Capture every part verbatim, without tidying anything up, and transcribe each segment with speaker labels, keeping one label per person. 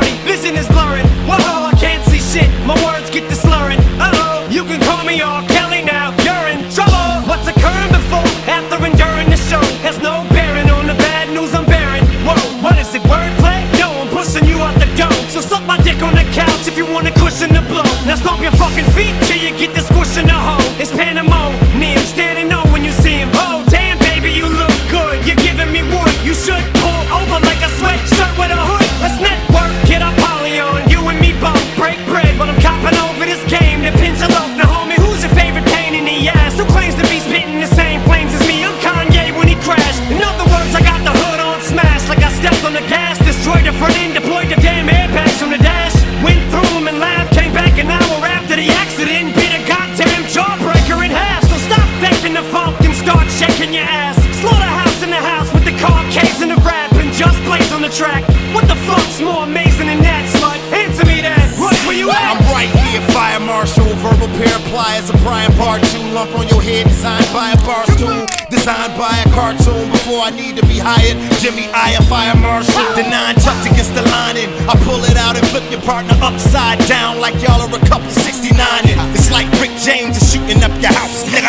Speaker 1: shorty, vision is blurring. Whoa, I can't see shit, my words get to slurring. Uh-oh, you can call me R. Kelly now, you're in trouble. What's occurring before, after, and during the show has no bearing on the bad news I'm bearing. Whoa, what is it, wordplay? No, I'm pushing you out the door. So suck my dick on the couch if you want a cushion to blow. Now stomp your fucking feet till you get the squish in the hole. It's pandemonium, standing on when you see him. Oh, damn baby, you look good, you're giving me wood. You should pull over like a sweatshirt with a hood. Let's network, get a poly on. You and me both break bread, but I'm copping over this game that pins a loaf. Now homie, who's your favorite pain in the ass? Who claims to be spitting the same flames as me? I'm Kanye when he crashed. In other words, I got the hood on smash, like I stepped on the gas, destroyed the front end, deployed the damn airbags from the dash. Went through them and laughed, came back an hour after the accident, bit a goddamn jawbreaker in half. So stop faking the funk and start shaking your ass. Slaughterhouse in the house with the car caves and the rap, and just plays on the track. What the fuck's more amazing than that, slut? Answer me that. Rush, where you at?
Speaker 2: I'm right here, fire marshal, verbal pair of pliers, a Brian part two, lump on your head, designed by a bar stool, designed by a cartoon. Before I need to be hired, Jimmy I a fire marshal. The nine tucked against the lining, I pull it out and flip your partner upside down like y'all are a couple sixty-nine-ing. It's like Rick James is shooting up your house, nigga.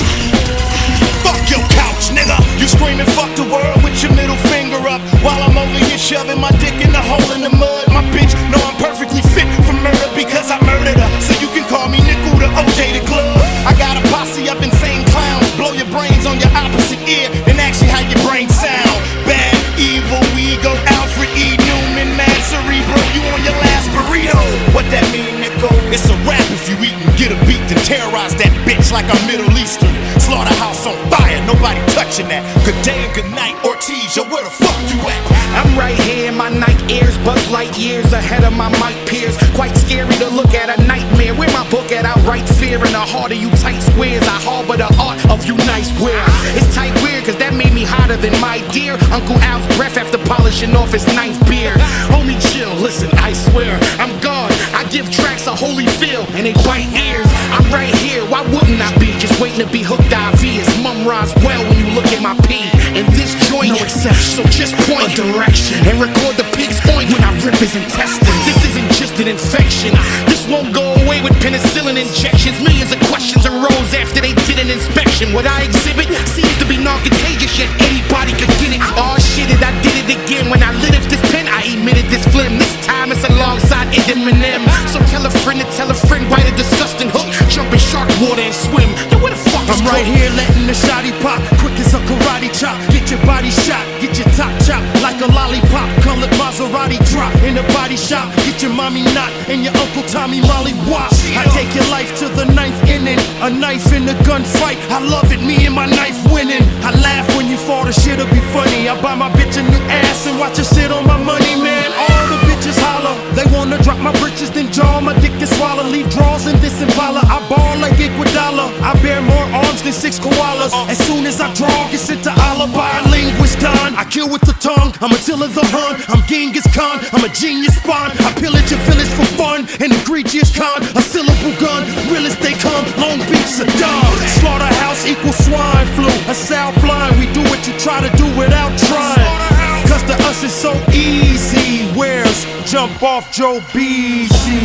Speaker 2: Fuck your couch, nigga. You screaming fuck the world with your middle finger up, while I'm over here shoving my dick in the hole in the mud. My bitch know I'm perfectly fit for murder because I murdered her. So you can call me Nickel the O J the glove. I got a posse of insane clowns, blow your brains on your opposite ear and ask you how your brain sound. Bad, evil, we go Alfred E. Newman, mad cerebral, you on your last burrito. What that mean, Nickel? It's a rap if you eat and get a beat, then terrorize that bitch like I'm Middle Eastern. Slaughterhouse on fire, nobody touching that. Good day and good night, Ortiz, yo, where the fuck you at?
Speaker 3: I'm right here in my Nike ears, Buzz Light years ahead of my mic peers. Quite scary to look at, a nightmare. Where my book at? I write fear in the heart of you tight squares. I harbor the art of you nice wear. It's tight weird, cause that made me hotter than my dear Uncle Al's breath after polishing off his ninth beer. Homie chill, listen, I swear, I'm God. I give tracks a holy feel, and they bite ears. I'm right here, why wouldn't I be? Just waiting to be hooked I V. It's mum rhymes well when you look at my P. And this joint, no exception, so just point a direction and record the pig's oink when I rip his intestines. This isn't just an infection, this won't go away with penicillin injections. Millions of questions arose after they did an inspection. What I exhibit seems to be non-contagious, yet anybody could get it. Oh shit it, I did it again. When I lit up this pen, I emitted this phlegm. This time it's alongside Eminem. So tell a friend to tell a friend, bite a disgusting hook, jump in shark water and swim. Yo, where the fuck is
Speaker 4: I'm right here letting the shotty pop, quick as a karate chop. Get your body shot, get your top chopped like a lollipop. Colored Maserati drop in the body shop. Get your mommy knot and your Uncle Tommy Molly wop. I take your life to the ninth inning, a knife in the gunfight. I love it, me and my knife winning. I laugh when you fall, the shit'll be funny. I buy my bitch a new ass and watch her sit on my money, man. All the bitches holler, they wanna drop my britches, then jaw my dick and swallow. Leave draws in this Impala. I ball like Iguodala. I bear more arms than six koalas. As soon as I draw, get sent to Allah by a linguist done. I kill with the tongue, I'm Attila the Hun. I'm Genghis Khan, I'm a genius spawn. I pillage your village for fun, an egregious con. A syllable gun, real as they come, Long Beach, Saddam. Slaughterhouse equals swine flu. A South blind, we do what you try to do without trying. Cause to us it's so easy. Where's Jump Off Joe Beasy?